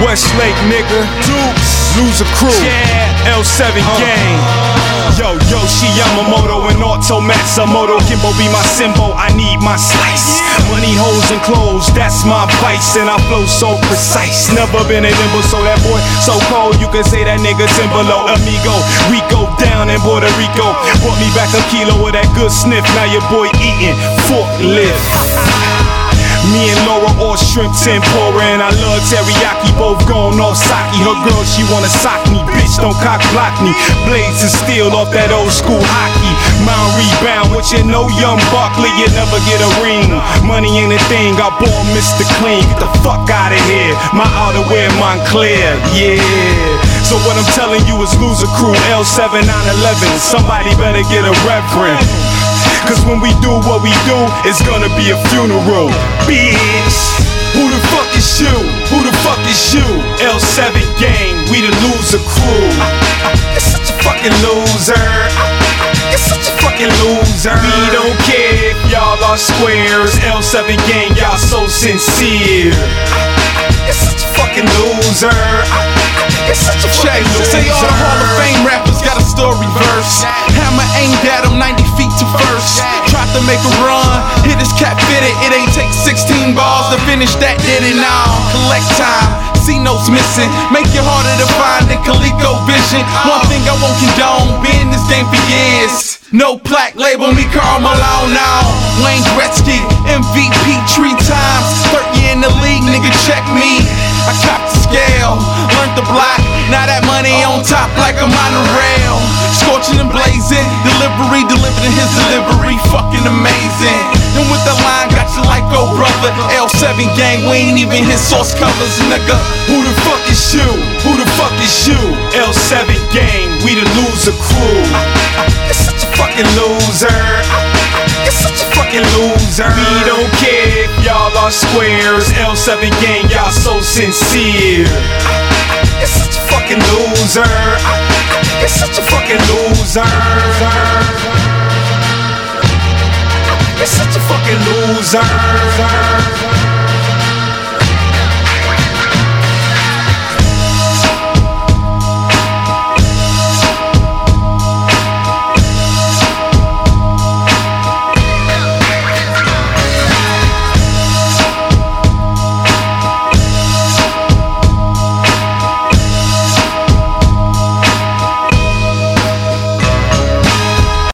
Westlake, nigga. Loser Crew. L7 Gang. Yo, Yoshi Yamamoto and Auto Matsumoto. Kimbo be my symbol, I need my slice. Money, hoes, and clothes, that's my vice. And I flow so precise. Never been an nimble, so that boy so cold. You can say that nigga Timbalo. Amigo, Rico down in Puerto Rico. Brought me back a kilo of that good sniff. Now your boy eating forklift. Me and Laura all shrimp tempura, and I love teriyaki, both going off sake. Her girl, she wanna sock me, bitch, don't cock block me. Blades and steel off that old school hockey. Mount rebound, what you know, young Barkley, you never get a ring. Money ain't a thing, I bought Mr. Clean. Get the fuck out of here, my outerwear Montclair, yeah. So what I'm telling you is Loser Crew, L7 911. Somebody better get a reverend. Cause when we do what we do, it's gonna be a funeral, bitch. Who the fuck is you? Who the fuck is you? L7 Gang, we the Loser Crew. You're such a fucking loser. You're such a fucking loser. We don't care if y'all are squares. L7 Gang, y'all so sincere. You're such a fucking loser. You're such a fucking loser. Say all the Hall of Fame rappers got a story verse. Hammer aimed at him 90 feet to first. Tried to make a run, hit his cap fitted. It ain't take 16 balls to finish that, did it? Now collect time, see notes missing. Make it harder to find than ColecoVision. One thing I won't condone, been in this game for years. No plaque, label me Karl Malone now. Wayne Gretzky, MVP 3 times. 3rd year in the league, nigga, check me. I copped the scale, learned the block. Now that money on top like a monorail. Scorching and blazing, delivery, delivering his delivery. Fucking amazing. And with the line, got you like, oh brother. L7 Gang, we ain't even his source colors, nigga. Who the fuck is you? Who the fuck is you? L7 Gang, we the Loser Crew. You're such a fucking loser. You're such a fucking loser. We don't care if y'all are squares. L7 Gang, y'all so sincere. You're such a fucking loser. You're such a fucking loser. You're such a fucking loser.